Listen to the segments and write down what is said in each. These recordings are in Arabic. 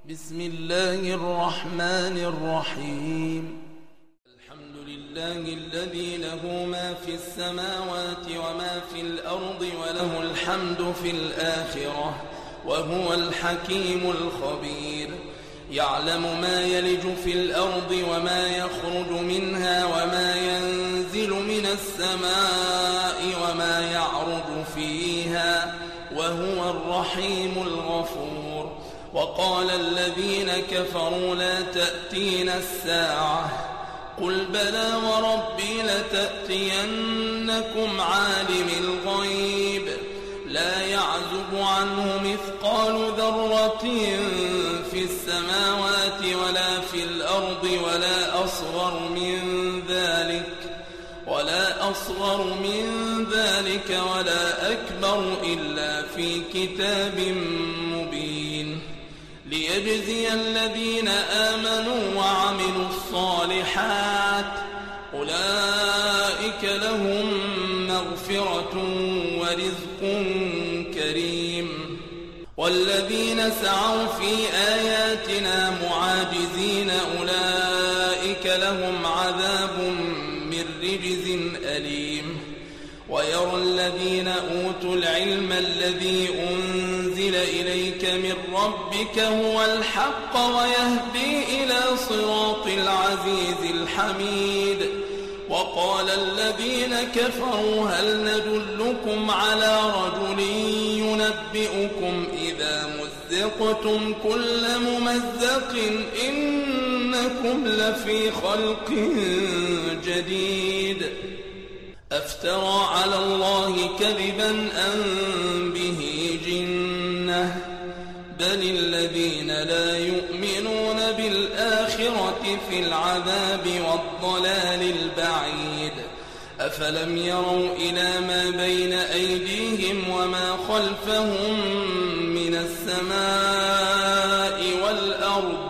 بسم الله الرحمن الرحيم. الحمد لله الذي له ما في السماوات وما في الأرض وله الحمد في الآخرة وهو الحكيم الخبير. يعلم ما يلج في الأرض وما يخرج منها وما ينزل من السماء وما يعرج فيها وهو الرحيم الغفور. وقال الذين كفروا لا تأتينا الساعة قل بلى وربي لتأتينكم عالم الغيب لا يعزب عنه مثقال ذرة في السماوات ولا في الأرض ولا أصغر من ذلك ولا أكبر إلا في كتاب مبين ليجزي الذين آمنوا وعملوا الصالحات أولئك لهم مغفرة ورزق كريم. والذين سعوا في آياتنا معاجزين أولئك لهم عذاب من رجز أليم. ويرى الذين أوتوا العلم الذي أنزل إليك من ربك هو الحق ويهدي إلى صراط العزيز الحميد. وقال الذين كفروا هل ندلكم على رجل ينبئكم إذا مزقتم كل ممزق إنكم لفي خلق جديد أفترى على الله كذبا أم به جنة بل الذين لا يؤمنون بالآخرة في العذاب والضلال البعيد. أفلم يروا إلى ما بين أيديهم وما خلفهم من السماء والأرض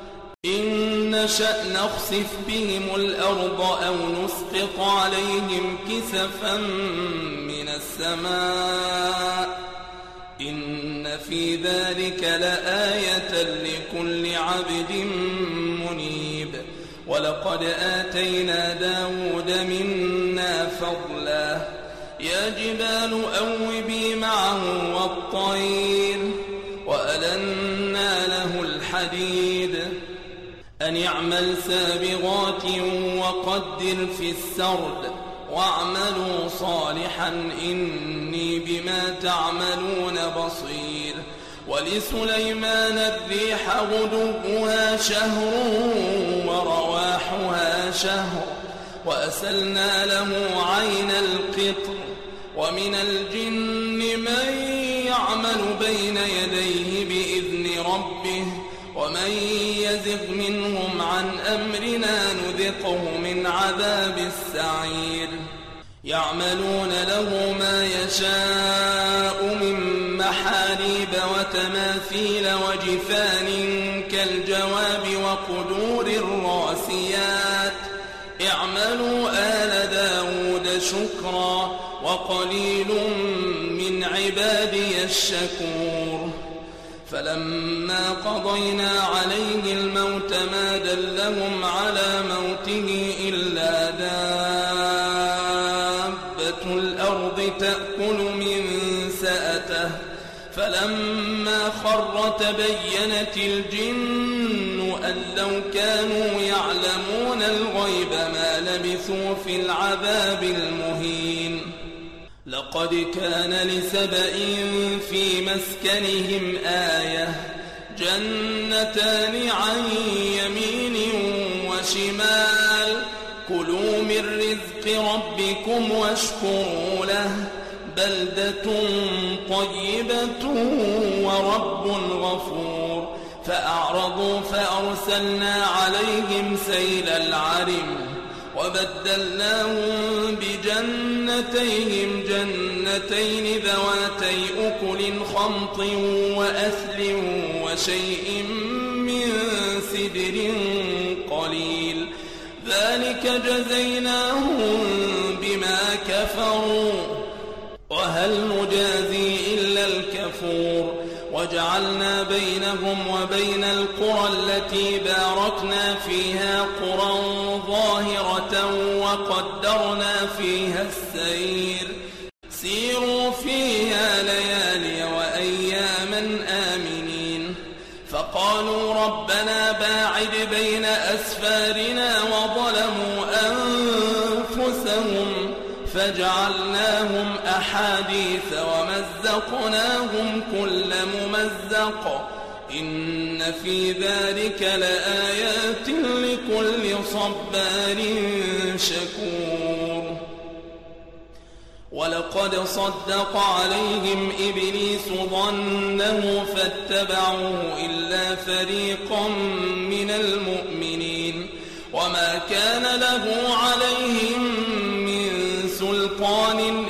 إن نشأ نخسف بهم الأرض أو نسقط عليهم كسفا من السماء إن في ذلك لآية لكل عبد منيب. ولقد آتينا داود منا فضلا يا جبال أوبي معه والطير وألنا له الحديد أن اعمل سابغات وقدر في السرد واعملوا صالحا إني بما تعملون بصير. ولسليمان الريح غدوها شهر ورواحها شهر وأسلنا له عين القطر. ومن الجن من يعمل بين يديه بإذن ربه ومن يزغ منهم عن أمرنا نذقه من عذاب السعير. يعملون له ما يشاء من محاريب وتماثيل وجفان كالجواب وقدور الراسيات اعملوا آل داود شكرا وقليل من عبادي الشكور. فلما قضينا عليه الموت ما دلهم على موته إلا دابة الأرض تأكل من سأته فلما خر تبينت الجن أن لو كانوا يعلمون الغيب ما لبثوا في العذاب المهين. لقد كان لسبإ في مسكنهم آية جنتان عن يمين وشمال كلوا من رزق ربكم واشكروا له بلدة طيبة ورب غفور. فأعرضوا فأرسلنا عليهم سيل العرم وبدلناهم بجنتيهم جنتين ذواتي أكل خمط وأثل وشيء من سدر قليل ذلك جزيناهم بما كفروا وهل نجازي إلا الكفور. وجعلنا بينهم وبين القرى التي باركنا فيها قرى ظاهرة وقدرنا فيها السير سيروا فيها ليالي وأياما آمنين فقالوا ربنا باعد بين أسفارنا وظلموا أنفسهم فجعلناهم أحاديث ومزقناهم كل ممزق إن في ذلك لآيات لكل صبار شكور ولقد صدق عليهم إبليس ظنه فاتبعوه إلا فريقا من المؤمنين وما كان له عليهم من سلطان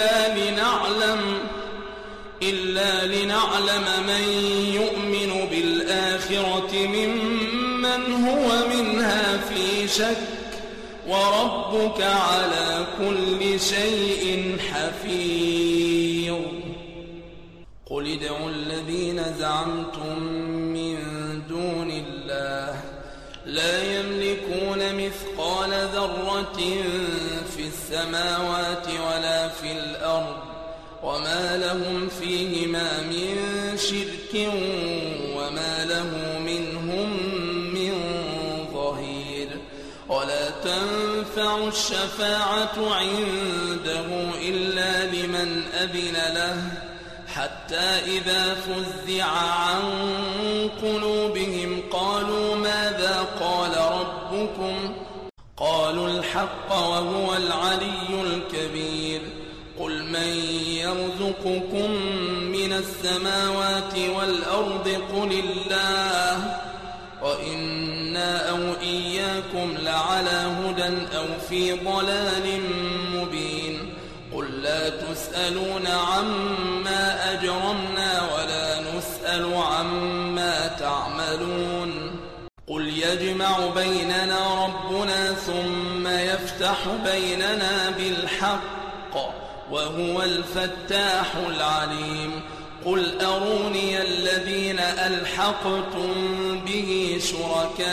إلا لنعلم من يؤمن بالآخرة ممن هو منها في شك وربك على كل شيء حفيظ قل ادعوا الذين زعمتم من دون الله لا يملكون مثقال ذرة في السماوات ولا في الأرض وما لهم فيهما من شرك وما له منهم من ظهير ولا تنفع الشفاعة عنده إلا لمن أذن له حتى إذا فزع عن قلوبهم قالوا ماذا قال ربكم قالوا الحق وهو العلي الكبير قل من يرزقكم من السماوات والأرض قل الله وإنا أو إياكم لعلى هدى أو في ضلال مبين قل لا تسألون عما أجرمنا ولا نسأل عما تعملون قل يجمع بيننا ربنا ثم يفتح بيننا بالحق وهو الفتاح العليم قل أروني الذين ألحقتم به شركاء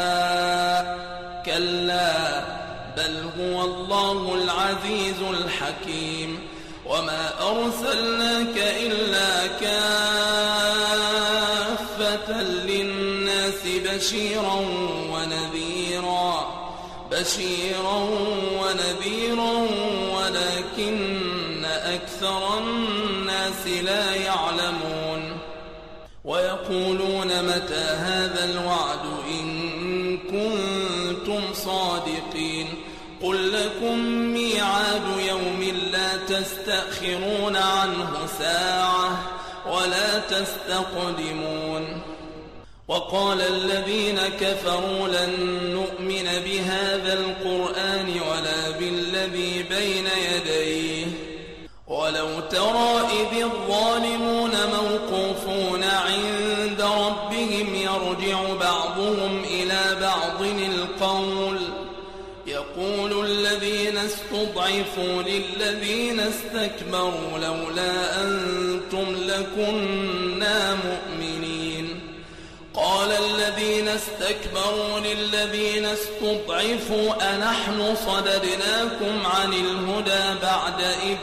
كلا بل هو الله العزيز الحكيم وما أرسلناك إلا كافة للناس بشيرا ونذيرا ولكن أكثر الناس لا يعلمون ويقولون متى هذا الوعد إن كنتم صادقين قل لكم ميعاد يوم لا تستأخرون عنه ساعة ولا تستقدمون وقال الذين كفروا لن نؤمن بهذا القرآن ولا بالذي بين يديه ولو ترى إذ الظالمون موقوفون عند ربهم يرجع بعضهم إلى بعض القول يقول الذين استضعفوا للذين استكبروا لولا أنتم لكنا مؤمنين قال الذين استكبروا للذين استضعفوا أنحن صددناكم عن الهدى بعد إذ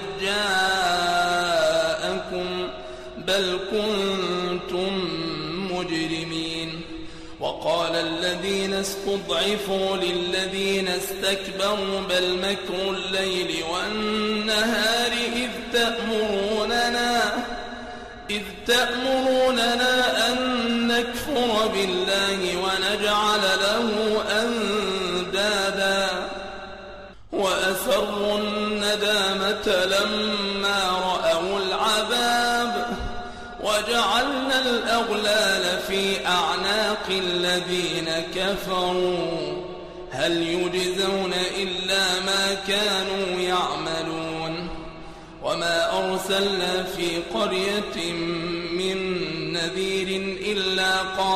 جاءكم بل كنتم مجرمين وقال الذين استضعفوا للذين استكبروا بل مكر الليل والنهار إذ تأمروننا أن نكفر بالله ونجعل له أندادا وأسروا الندامة لما رأوا العذاب وجعلنا الأغلال في أعناق الذين كفروا هل يجزون إلا ما كانوا يعملون وما أرسلنا في قرية من نذير إلا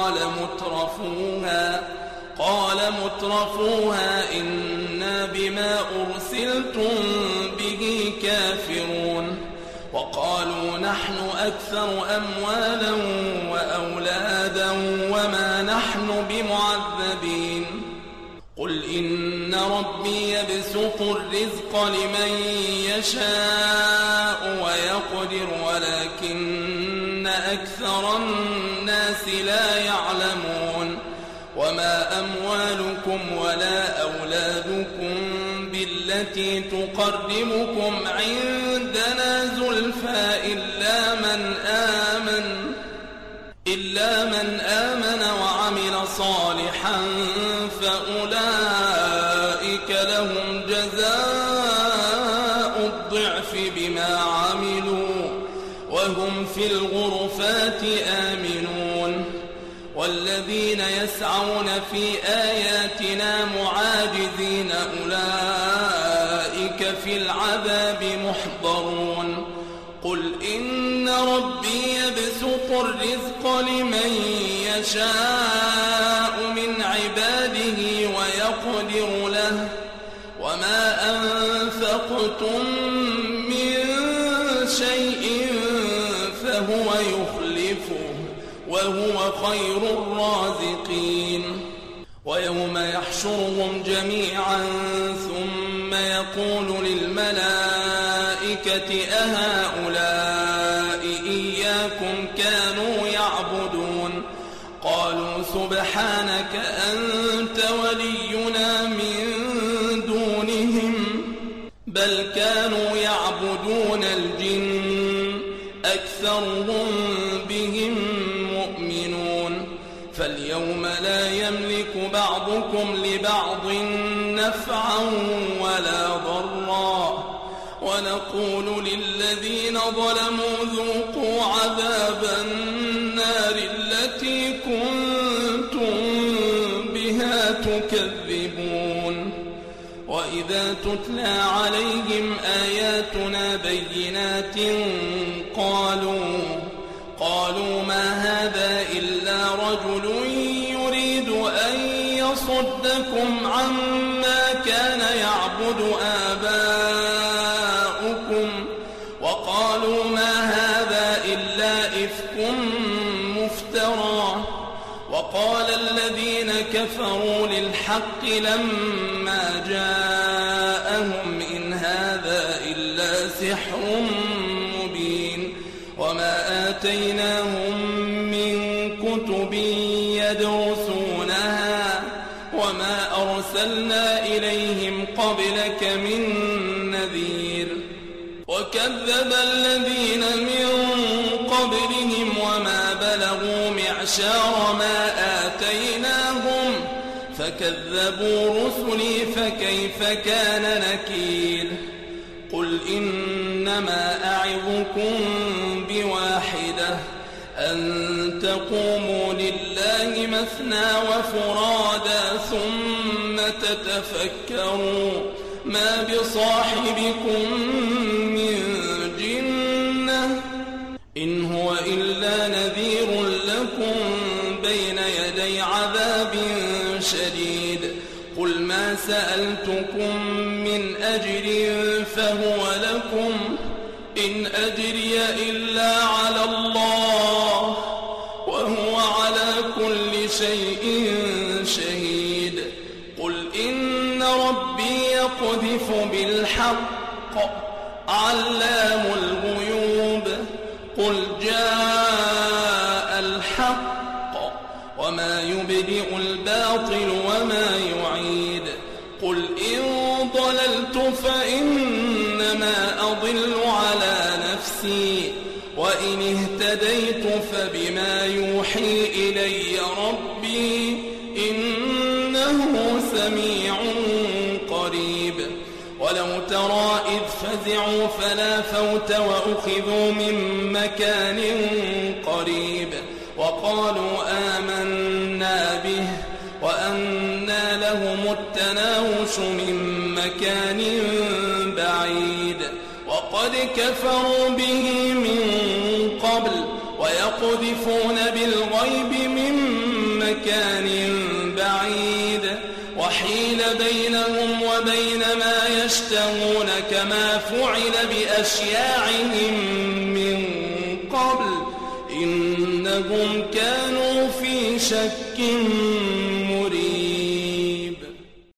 قال مترفوها إنا بما أرسلتم به كافرون وقالوا نحن أكثر أموالا وأولادا وما نحن بمعذبين قل إن ربي يبسط الرزق لمن يشاء ويقدر ولكن أكثر الناس لا يعلمون وما أموالكم ولا أولادكم بالتي تقربكم عندنا زلفى إلا من آمن وعمل صالحا فأولئك لهم جزاء الضعف بما عملوا وهم في الغرفات آمنون والذين يسعون في آياتنا معاجزين أولئك في العذاب محضرون قل إن ربي يبسط الرزق لمن يشاء من عباده ويقدر له وما أنفقتم من شيء فهو يخلفه وهو خير الرازقين ويوم يحشرهم جميعا ثم يقول للملائكة أهؤلاء إياكم كانوا يعبدون قالوا سبحانك أنت ولينا من دونهم بل كانوا يعبدون الجن أكثرهم بهم مؤمنون فاليوم لا يملك بعضكم لبعض نفعا ولا ضرا ونقول للذين ظلموا ذوقوا عذاب النار التي كنتم بها تكذبون وإذا تتلى عليهم آياتنا بينات قالوا ما هذا إلا رجل يريد أن يصدكم عما كان يعبد آباؤكم وقالوا ما هذا إلا إفك مفترى وقال الذين كفروا للحق لما جاءهم إن هذا إلا سحر مبين وما آتيناهم من كتب يدرسونها وما أرسلنا إليهم قبلك من نذير وكذب الذين من قبلهم وما بلغوا معشار ما آتيناهم فكذبوا رسلي فكيف كان نكير قل إنما أعظكم بواحدة أن تقوموا لله مثنى وفرادا ثم تتفكروا ما بصاحبكم من جنة إن هو إلا نذير لكم بين يدي عذاب شديد قل ما سألتكم من أجر فهو لكم إن أجري إلا على الله وهو على كل شيء شهيد قل إن ربي يقذف بالحق علام الغيوب قل جاء الحق وما يبدئ الباطل وما يعيد قل إن ضللت فإنما أضل على نفسي وإن اهتديت فبما يوحي إلي ربي إنه سميع قريب ولو ترى إذ فزعوا فلا فوت وأخذوا من مكان قريب وقالوا آمنا به وأنى لهم التناوش من مكان بعيد وقد كفروا به من قبل ويقذفون بالغيب من مكان بعيد وحيل بينهم وبين ما يشتهون كما فعل بأشياعهم من شك